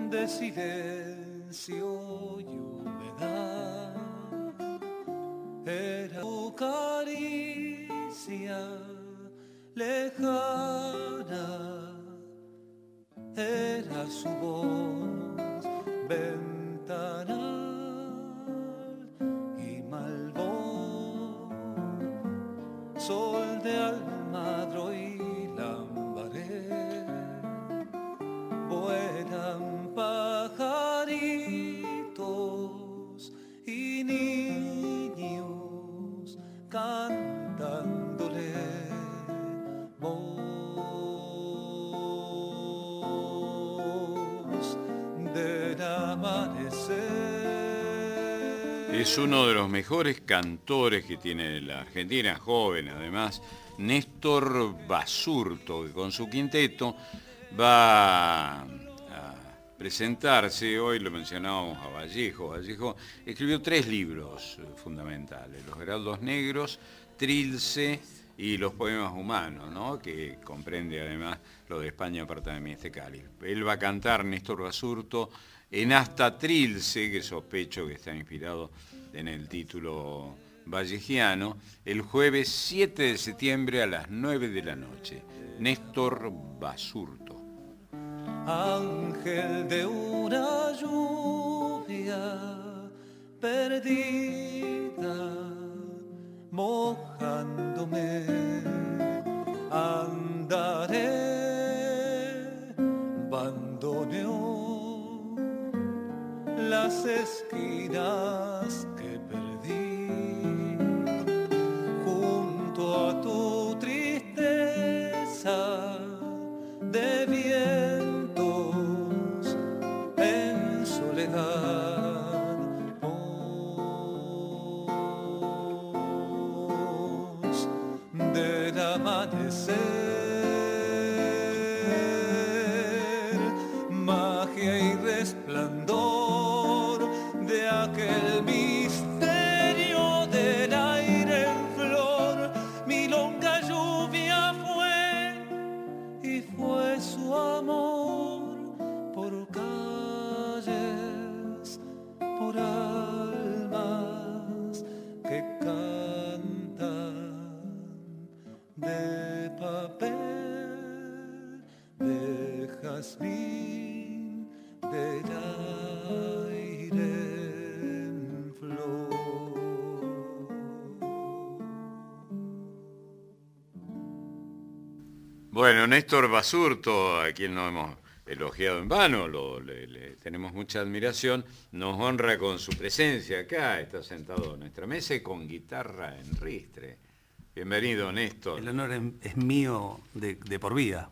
de silencio y humedad. Era tu caricia lejana, era su voz ventanal y malvó, sol de almagro y lambaré. Vuelan pajaritos y niños cantándole voz del amanecer. Es uno de los mejores cantores que tiene la Argentina, joven además, Néstor Basurto, que con su quinteto va a presentarse. Hoy lo mencionábamos a Vallejo. Vallejo escribió 3 libros fundamentales: Los Heraldos Negros, Trilce y Los Poemas Humanos, ¿no? Que comprende además lo de España, aparta de mí este cáliz. Él va a cantar, Néstor Basurto, en Hasta Trilce, que sospecho que está inspirado en el título vallejiano, el jueves 7 de septiembre a las 9 de la noche. Néstor Basurto. Ángel de una lluvia perdida, mojándome, andaré, bandoneó las esquinas que perdí, junto a tu tristeza de vientos en soledad, voz del amanecer, magia y resplandor de aquel misterio del aire en flor, milonga lluvia fue y fue su amor por calles, por almas que cantan de papel, de jazmín, del aire en flor. Bueno, Néstor Basurto, a quien no hemos elogiado en vano, le tenemos mucha admiración, nos honra con su presencia acá, está sentado en nuestra mesa y con guitarra en ristre. Bienvenido, Néstor. El honor es mío de por vida.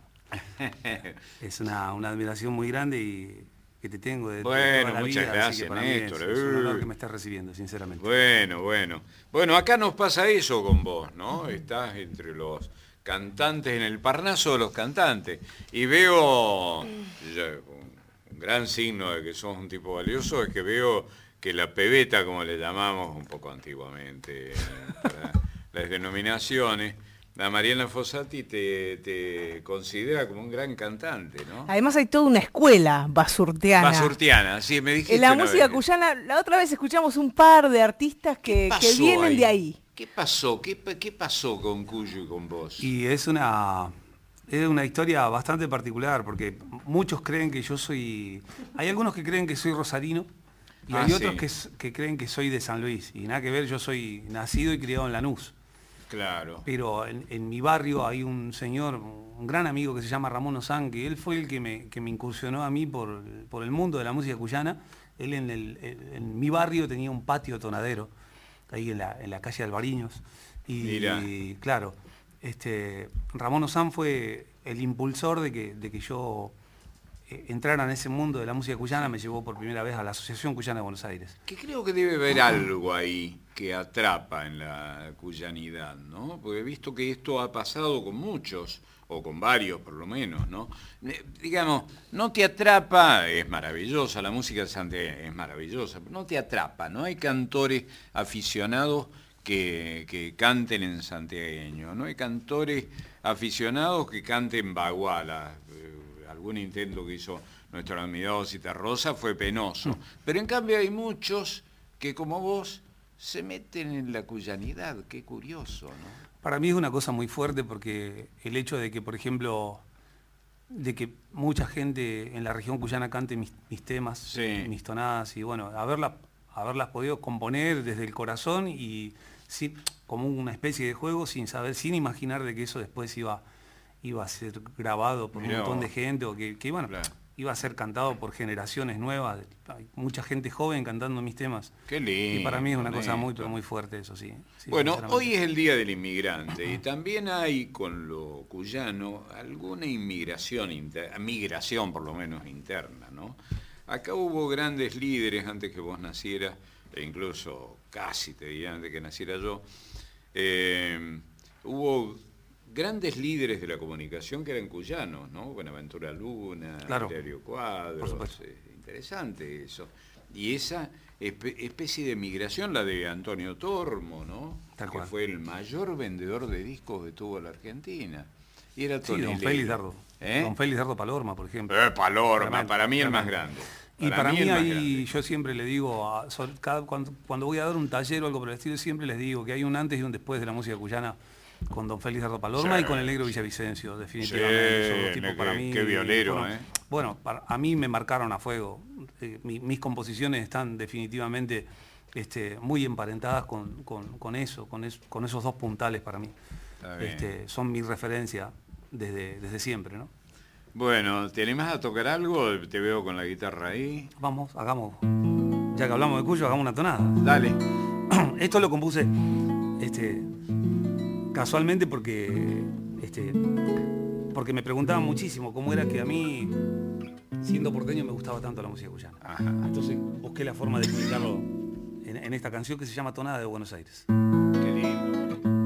Es una admiración muy grande y que te tengo de toda la muchas vida, gracias, así que para mí Néstor. Es un honor que me estés recibiendo, sinceramente. Bueno, acá nos pasa eso con vos, ¿no? Estás entre los cantantes, en el Parnaso de los cantantes, y veo, un gran signo de que sos un tipo valioso, es que veo que la pebeta, como le llamamos un poco antiguamente, para las denominaciones, la Mariana Fossati te considera como un gran cantante, ¿no? Además hay toda una escuela basurtiana. Basurtiana, sí, me dijiste. En la música cuyana, la otra vez escuchamos un par de artistas que vienen de ahí. ¿Qué pasó? ¿Qué pasó con Cuyo y con vos? Y es una historia bastante particular, porque muchos creen que yo soy... Hay algunos que creen que soy rosarino, y hay otros que creen que soy de San Luis. Y nada que ver, yo soy nacido y criado en Lanús. Claro. Pero en mi barrio hay un señor, un gran amigo que se llama Ramón Ozán, que él fue el que me incursionó a mí por el mundo de la música cuyana. Él en mi barrio tenía un patio tonadero, ahí en la calle Alvariños. Y claro, Ramón Ozán fue el impulsor de que yo entrara en ese mundo de la música cuyana. Me llevó por primera vez a la Asociación Cuyana de Buenos Aires. Que creo que debe haber algo ahí que atrapa en la cuyanidad, ¿no? Porque he visto que esto ha pasado con muchos, o con varios por lo menos, ¿no? Digamos, no te atrapa, es maravillosa, la música santiagueña es maravillosa, pero no te atrapa, ¿no? Hay cantores aficionados que canten en santiagueño, ¿no? Hay cantores aficionados que canten baguala, algún intento que hizo nuestro admirado Citarrosa fue penoso. Pero en cambio hay muchos que, como vos, se meten en la cuyanidad. Qué curioso, ¿no? Para mí es una cosa muy fuerte porque el hecho de que, por ejemplo, de que mucha gente en la región cuyana cante mis temas, Sí. mis tonadas, y bueno, haberlas podido componer desde el corazón y como una especie de juego, sin imaginar de que eso después iba a ser grabado por Mirá un montón vos. de gente, o que bueno, Claro. iba a ser cantado por generaciones nuevas. Hay mucha gente joven cantando mis temas. Qué lindo. Y para mí es una cosa muy, lindo. pero muy fuerte eso, sí. Sí, Bueno, sinceramente. hoy es el Día del Inmigrante y también hay con lo cuyano alguna migración por lo menos interna, ¿no? Acá hubo grandes líderes antes que vos nacieras, e incluso casi te diría antes que naciera yo. Hubo grandes líderes de la comunicación que eran cuyanos, ¿no? Buenaventura Luna, Claro, Hilario por Cuadros, supuesto. interesante eso. Y esa especie de migración, la de Antonio Tormo, ¿no? Tal que cual. fue el mayor vendedor de discos que tuvo la Argentina. Y era Sí, don tonelero. Félix Dardo. ¿Eh? Don Félix Dardo Palorma, por ejemplo. Palorma, Tremendo, para mí el más tremendo. grande. Y para mí el más ahí, grande. yo siempre le digo, cuando voy a dar un taller o algo por el estilo, siempre les digo que hay un antes y un después de la música cuyana con don Félix Dardo Palorma Sí. y con el negro Villavicencio, definitivamente. Sí, Esos dos tipos para mí. qué violero, bueno, bueno, a mí me marcaron a fuego. Mis composiciones están definitivamente muy emparentadas con esos dos puntales para mí. Está bien. Son mi referencia desde siempre, ¿no? Bueno, ¿te animás a tocar algo? Te veo con la guitarra ahí. Vamos, hagamos. Ya que hablamos de Cuyo, hagamos una tonada. Dale. Esto lo compuse casualmente porque me preguntaban muchísimo cómo era que a mí, siendo porteño, me gustaba tanto la música cuyana. Ajá. Entonces busqué la forma de explicarlo en esta canción que se llama Tonada de Buenos Aires. Qué lindo.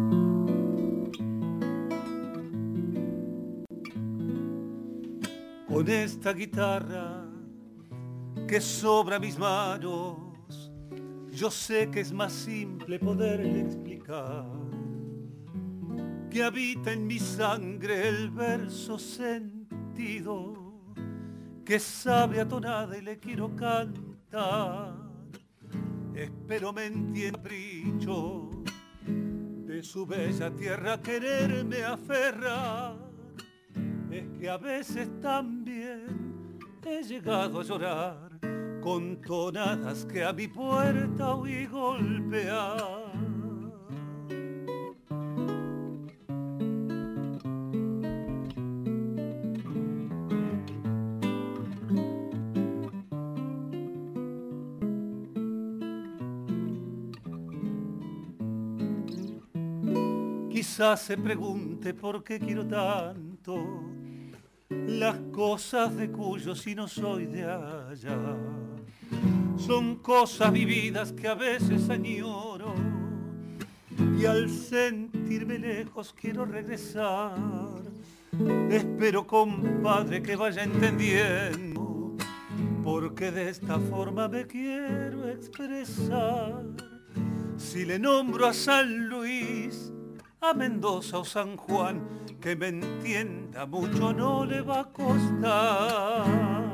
Con esta guitarra que sobra mis manos, yo sé que es más simple poderle explicar que habita en mi sangre el verso sentido, que sabe a tonada y le quiero cantar. Espero me entienda, capricho de su bella tierra quererme aferrar. Es que a veces también he llegado a llorar con tonadas que a mi puerta oí golpear. Quizás se pregunte por qué quiero tanto las cosas de Cuyo si no soy de allá. Son cosas vividas que a veces añoro y al sentirme lejos quiero regresar. Espero, compadre, que vaya entendiendo, porque de esta forma me quiero expresar. Si le nombro a San Luis, a Mendoza o San Juan, que me entienda mucho no le va a costar.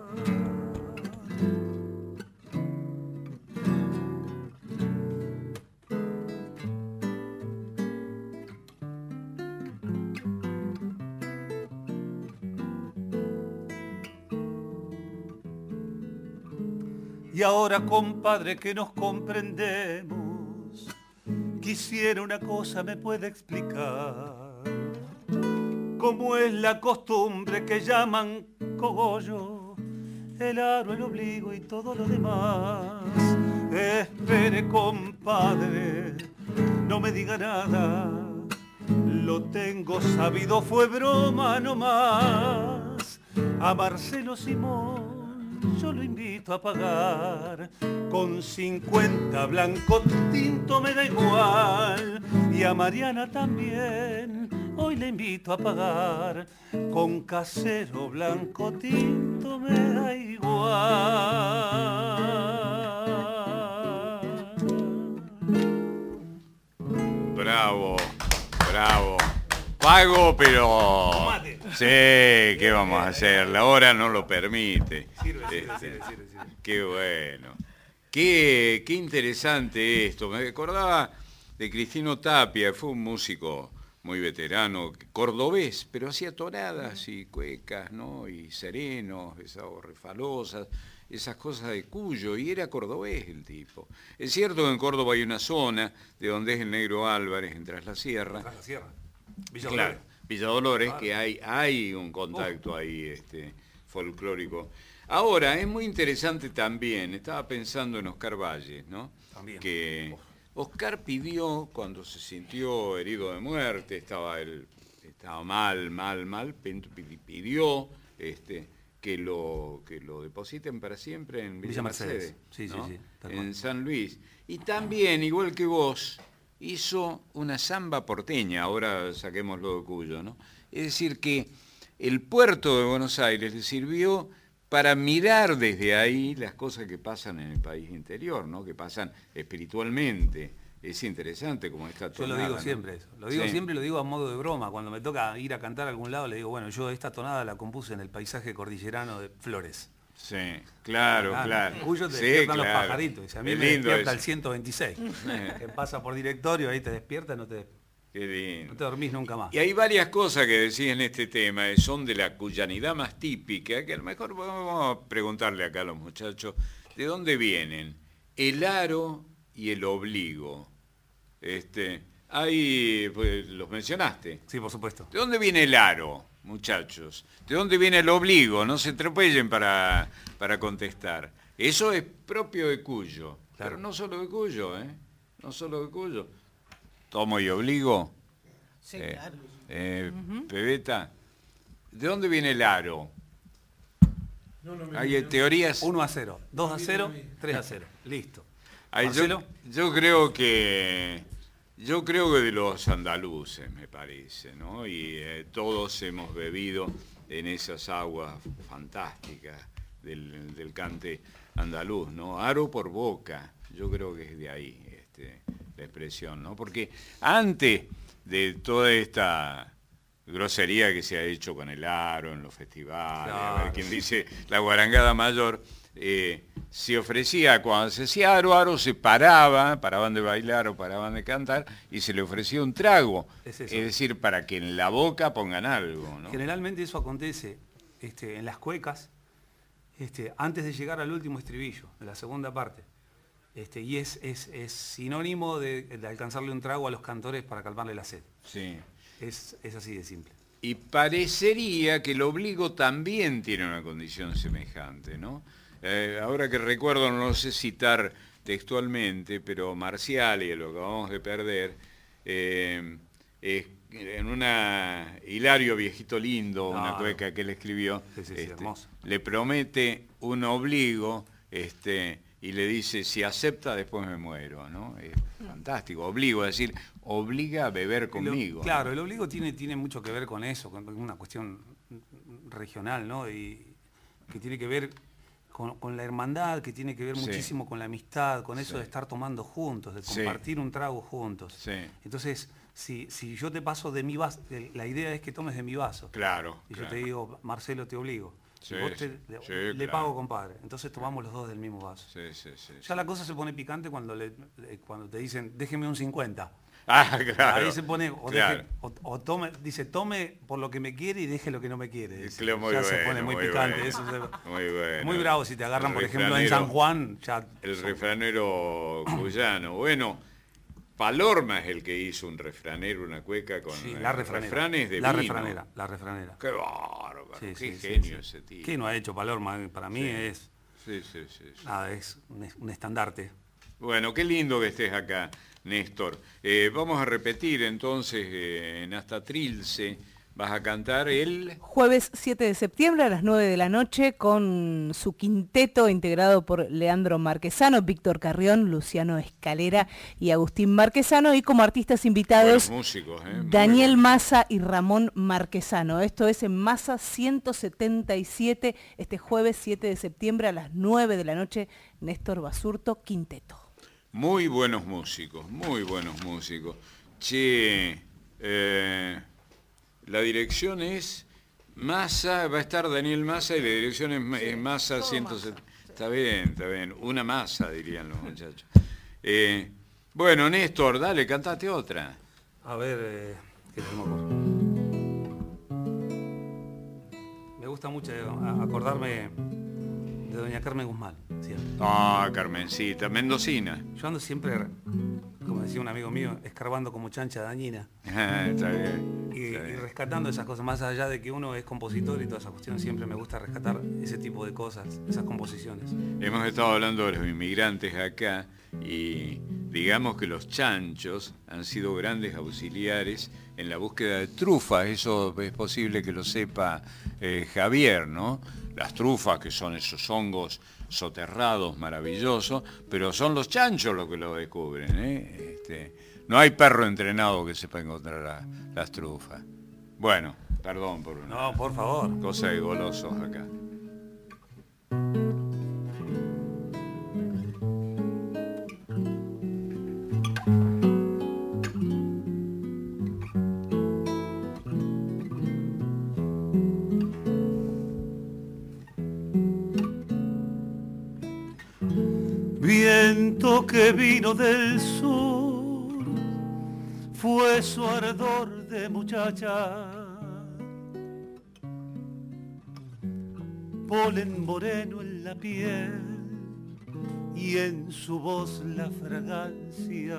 Y ahora, compadre, que nos comprendemos, quisiera una cosa me puede explicar. ¿Cómo es la costumbre que llaman cogollo, el aro, el obligo y todo lo demás? Espere, compadre, no me diga nada, lo tengo sabido, fue broma nomás. A Marcelo Simón yo lo invito a pagar, con 50 blanco tinto me da igual, y a Mariana también hoy le invito a pagar, con casero blanco tinto me da igual. Bravo, bravo. Pago, pero Sí, ¿qué vamos a hacer? La hora no lo permite. Sirve. Qué bueno. Qué interesante esto. Me acordaba de Cristino Tapia, fue un músico muy veterano, cordobés, pero hacía tonadas y cuecas, ¿no? Y serenos, esas refalosas, esas cosas de Cuyo, y era cordobés el tipo. Es cierto que en Córdoba hay una zona de donde es el Negro Álvarez, en Tras la Sierra. Tras la Sierra. Villa Claro, Dolores. Villa Dolores, claro, que hay un contacto ahí folclórico. Ahora, es muy interesante también, estaba pensando en Oscar Valles, ¿no? También. Que Oscar pidió, cuando se sintió herido de muerte, estaba mal, pidió que lo depositen para siempre en Villa Mercedes, sí, ¿no? sí, en San Luis. Y también, igual que vos, hizo una samba porteña, ahora saquémoslo de Cuyo, ¿no? Es decir, que el puerto de Buenos Aires le sirvió para mirar desde ahí las cosas que pasan en el país interior, ¿no? Que pasan espiritualmente. Es interesante como esta tonada. Yo lo digo, ¿no? Siempre eso. Lo digo siempre, lo digo a modo de broma. Cuando me toca ir a cantar a algún lado, le digo, bueno, yo esta tonada la compuse en el paisaje cordillerano de Flores. Sí, claro. En Cuyo te despiertan los pajaritos. Y a mí me despierta el 126. Que pasa por directorio, ahí te despierta, no te dormís nunca más. Y hay varias cosas que decís en este tema, son de la cuyanidad más típica, que a lo mejor vamos a preguntarle acá a los muchachos, ¿de dónde vienen? El aro y el obligo. Ahí pues, los mencionaste. Sí, por supuesto. ¿De dónde viene el aro, muchachos? ¿De dónde viene el obligo? No se atropellen para contestar. Eso es propio de Cuyo, claro. Pero no solo de Cuyo, ¿eh? No solo de Cuyo. Tomo y obligo. Sí, claro. Pebeta, ¿de dónde viene el aro? Hay teorías. 1-0, 2-0, 3-0. Listo. Yo creo que de los andaluces, me parece, ¿no? Y todos hemos bebido en esas aguas fantásticas del cante andaluz, ¿no? Aro por boca, yo creo que es de ahí la expresión, ¿no? Porque antes de toda esta grosería que se ha hecho con el aro en los festivales, claro, a ver quién dice la guarangada mayor, se ofrecía, cuando se decía aro, se paraban de bailar o paraban de cantar y se le ofrecía un trago, es decir, para que en la boca pongan algo, ¿no? Generalmente eso acontece en las cuecas, antes de llegar al último estribillo, en la segunda parte. Y es sinónimo de alcanzarle un trago a los cantores para calmarle la sed. Sí. Es así de simple. Y parecería que el obligo también tiene una condición semejante, ¿no? Ahora que recuerdo, no lo sé citar textualmente, pero Marciali, lo que acabamos de perder, en una Hilario Viejito Lindo, una cueca que él escribió, hermoso. Le promete un obligo, y le dice, si acepta, después me muero, ¿no? Es fantástico, obligo, es decir, obliga a beber conmigo. Claro, ¿no? El obligo tiene mucho que ver con eso, con una cuestión regional, ¿no? Y que tiene que ver con la hermandad, que tiene que ver muchísimo con la amistad, con eso de estar tomando juntos, de compartir un trago juntos. Sí. Entonces, si yo te paso de mi vaso, la idea es que tomes de mi vaso. Claro. Y yo te digo, Marcelo, te obligo. Sí, vos le pago, compadre. Entonces tomamos los dos del mismo vaso. Ya la cosa se pone picante cuando te dicen, déjeme un 50. Ah, claro. Ahí se pone, claro. dice, tome por lo que me quiere y deje lo que no me quiere. Se pone muy picante. Bueno, eso muy bueno. Muy bravo si te agarran, por ejemplo, en San Juan. El refranero cuyano. Bueno, Palorma es el que hizo un refranero, una cueca con refranes de vino. La refranera. Qué bárbaro, qué genio ese tío. ¿Qué no ha hecho Palorma? Para mí es... Sí. Nada, es un estandarte. Bueno, qué lindo que estés acá, Néstor. Vamos a repetir entonces, en Hasta Trilce, vas a cantar el... Jueves 7 de septiembre a las 9 de la noche con su quinteto integrado por Leandro Marquesano, Víctor Carrión, Luciano Escalera y Agustín Marquesano, y como artistas invitados músicos, Daniel Massa y Ramón Marquesano. Esto es en Massa 177, este jueves 7 de septiembre a las 9 de la noche, Néstor Basurto, quinteto. Muy buenos músicos, Che, la dirección es Massa, va a estar Daniel Massa y la dirección es Massa 170. Está bien. Una masa, dirían los muchachos. Bueno, Néstor, dale, cantate otra. A ver, ¿qué se me ocurre? Me gusta mucho acordarme de doña Carmen Guzmán, siempre. Ah, Carmencita, mendocina. Yo ando siempre, como decía un amigo mío, escarbando como chancha dañina. Está bien. Y rescatando esas cosas, más allá de que uno es compositor y toda esa cuestión, siempre me gusta rescatar ese tipo de cosas, esas composiciones. Hemos estado hablando de los inmigrantes acá y digamos que los chanchos han sido grandes auxiliares en la búsqueda de trufas. Eso es posible que lo sepa Javier, ¿no? Las trufas, que son esos hongos soterrados maravillosos, pero son los chanchos los que lo descubren, ¿eh? No hay perro entrenado que sepa encontrar las trufas. Bueno, perdón por una No, por favor. cosa de golosos acá. Viento que vino del sur, fue su ardor de muchacha. Polen moreno en la piel y en su voz la fragancia.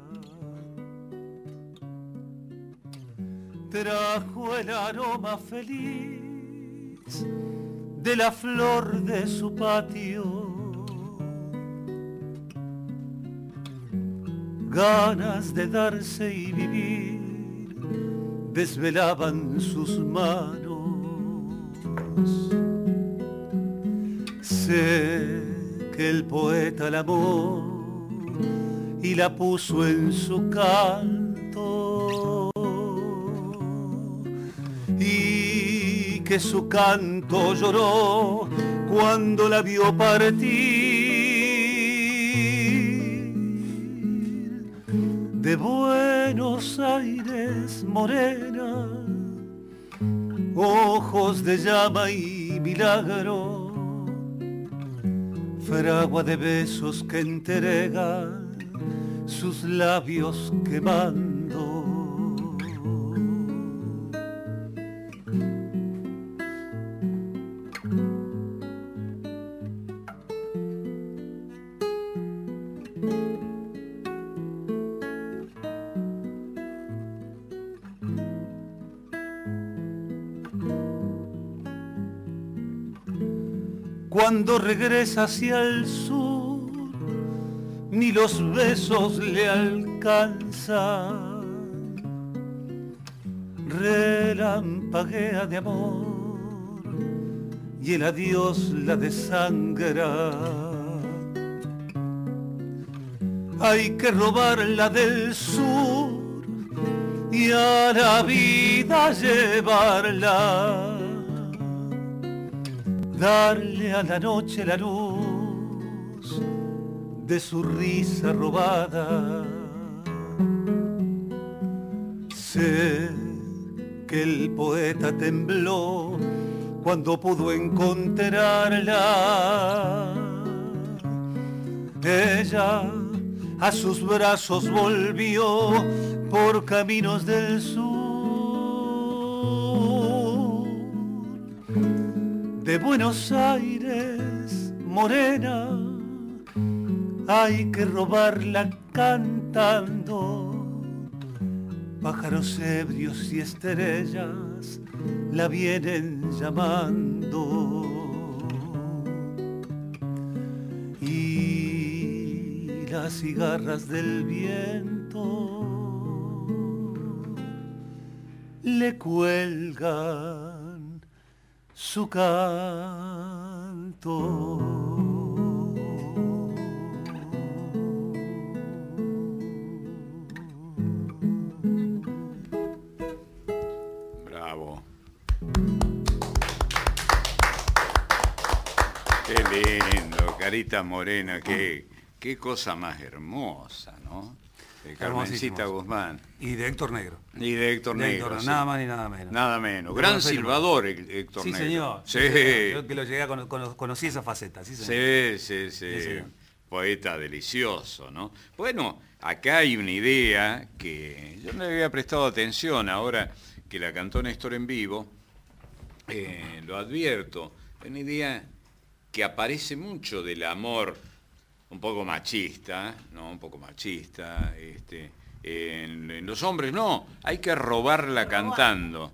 Trajo el aroma feliz de la flor de su patio. Ganas de darse y vivir desvelaban sus manos. Sé que el poeta la amó y la puso en su canto, y que su canto lloró cuando la vio partir. De Buenos Aires morena, ojos de llama y milagro, fragua de besos que entregan sus labios quemando. Cuando regresa hacia el sur, ni los besos le alcanzan. Relampaguea de amor y el adiós la desangra. Hay que robarla del sur y a la vida llevarla. Darle a la noche la luz de su risa robada. Sé que el poeta tembló cuando pudo encontrarla. Ella a sus brazos volvió por caminos del sur. De Buenos Aires, morena, hay que robarla cantando. Pájaros ebrios y estrellas la vienen llamando. Y las cigarras del viento le cuelgan su canto. Bravo. Qué lindo, carita morena, qué cosa más hermosa, ¿no? de Carmencita Hermosísimos. Guzmán. Y de Héctor Negro. Y de Héctor De Negro. Héctor, sí. nada más ni nada menos. Nada menos. De Gran Rafael silbador Héctor Sí, Negro. señor. Sí. Yo que lo llegué a conocí esa faceta, sí, señor. Sí. Sí, señor. Poeta delicioso, ¿no? Bueno, acá hay una idea que yo no le había prestado atención ahora que la cantó Néstor en vivo. Lo advierto. Una idea que aparece mucho del amor, un poco machista, ¿no? Un poco machista. En los hombres no, hay que robarla cantando.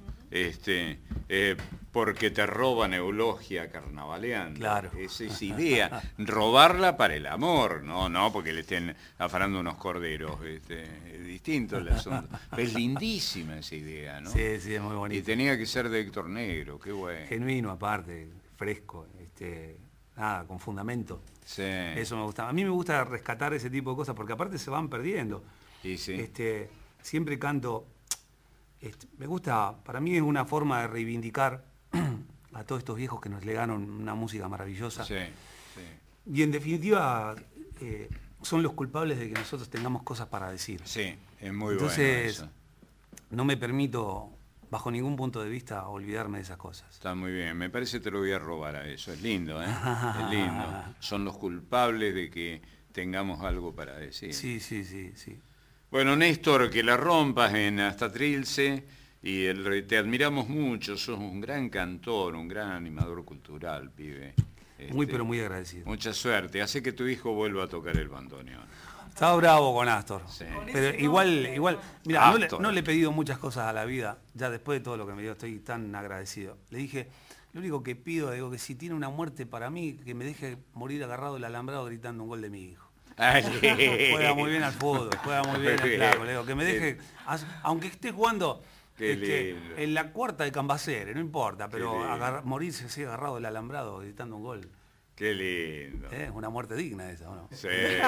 Porque te roban eulogia carnavaleando. Claro. Esa es idea. Robarla para el amor, no porque le estén afanando unos corderos. Es distinto el asunto. Pero es lindísima esa idea, ¿no? Sí, es muy Y bonito. tenía que ser de Héctor Negro, qué bueno. Genuino aparte, fresco, nada, con fundamento. Sí. Eso me gusta. A mí me gusta rescatar ese tipo de cosas porque aparte se van perdiendo. Y sí. Siempre canto. Me gusta, para mí es una forma de reivindicar a todos estos viejos que nos legaron una música maravillosa. Sí. Y en definitiva son los culpables de que nosotros tengamos cosas para decir. Sí, es muy Entonces, bueno eso. no me permito, bajo ningún punto de vista, olvidarme de esas cosas. Está muy bien, me parece que te lo voy a robar a eso, es lindo, ¿eh? Es lindo. Son los culpables de que tengamos algo para decir. Sí. Bueno, Néstor, que la rompas en Hasta Trilce y te admiramos mucho, sos un gran cantor, un gran animador cultural, pibe. Muy, pero muy agradecido. Mucha suerte, hace que tu hijo vuelva a tocar el bandoneón. Estaba bravo con Astor. Sí. Pero igual, mira, Astor. no le he pedido muchas cosas a la vida, ya después de todo lo que me dio, estoy tan agradecido. Le dije, lo único que pido, digo, que si tiene una muerte para mí, que me deje morir agarrado del alambrado gritando un gol de mi hijo. Juega muy bien al fútbol, juega muy bien al clavo, le digo, que me deje, aunque esté jugando Qué lindo. en la cuarta de Cambaceres, no importa, pero lindo. morirse así agarrado del alambrado gritando un gol. Qué lindo. Es una muerte digna esa, ¿o no? Sí.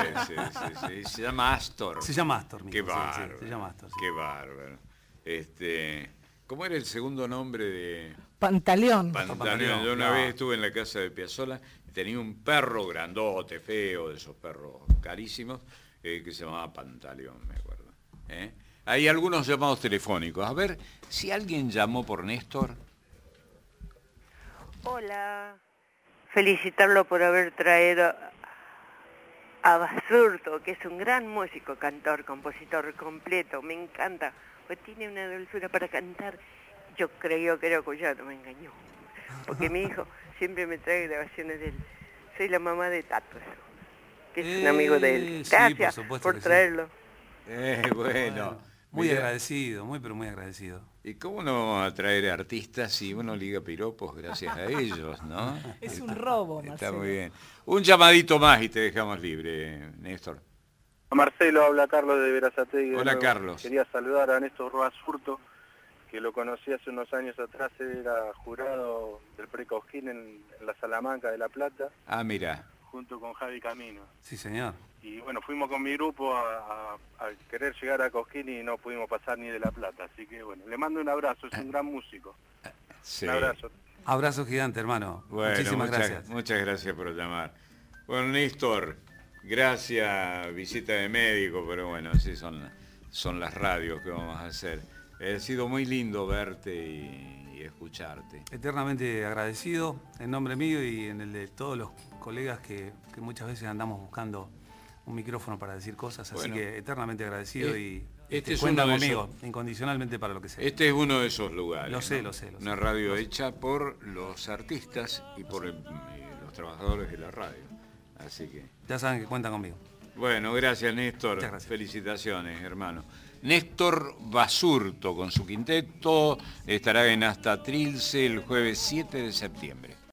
Se llama Astor. Se llama Astor, mi Qué hijo, sí, bárbaro. se llama Astor. Sí. Qué bárbaro. ¿Cómo era el segundo nombre de Pantaleón. Pantaleón? Yo una claro. vez estuve en la casa de Piazzolla y tenía un perro grandote, feo, de esos perros carísimos, que se llamaba Pantaleón, me acuerdo. Hay algunos llamados telefónicos. A ver, si alguien llamó por Néstor. Hola. Felicitarlo por haber traído a Basurto, que es un gran músico, cantor, compositor completo. Me encanta. Pues tiene una dulzura para cantar. Yo creo que era Cuyano, me engañó. Porque mi hijo siempre me trae grabaciones de él. Soy la mamá de Tato, que es un amigo de él. Sí, Gracias por supuesto por que sí. traerlo. Bueno. Muy Mirá, agradecido, muy pero muy agradecido. ¿y cómo no atraer artistas si uno liga piropos gracias a ellos, no? Es un robo, Está Marcelo. muy bien. Un llamadito más y te dejamos libre, Néstor. Marcelo, habla Carlos de Verazategui. de Hola, nuevo. Carlos. Quería saludar a Néstor Basurto, que lo conocí hace unos años atrás, era jurado del Precosquín en la Salamanca de La Plata, Ah, mira. junto con Javi Camino. Sí, señor. Y bueno, fuimos con mi grupo a querer llegar a Cosquín y no pudimos pasar ni de La Plata, así que bueno, le mando un abrazo, es un gran músico. Sí. Un abrazo. Abrazo gigante, hermano. Bueno, Muchísimas gracias. Muchas gracias por llamar. Bueno, Néstor, gracias, visita de médico, pero bueno, así son las radios que vamos a hacer. Ha sido muy lindo verte y escucharte. Eternamente agradecido en nombre mío y en el de todos los colegas que muchas veces andamos buscando un micrófono para decir cosas, así Bueno, que eternamente agradecido y este es cuentan uno de conmigo incondicionalmente para lo que sea. Este es uno de esos lugares. Lo sé, ¿no? lo sé. Una radio hecha por los artistas y por los trabajadores de la radio. Así que, Ya saben que cuentan conmigo. bueno, gracias Néstor. Muchas gracias. Felicitaciones, hermano. Néstor Basurto con su quinteto estará en Hasta Trilce el jueves 7 de septiembre.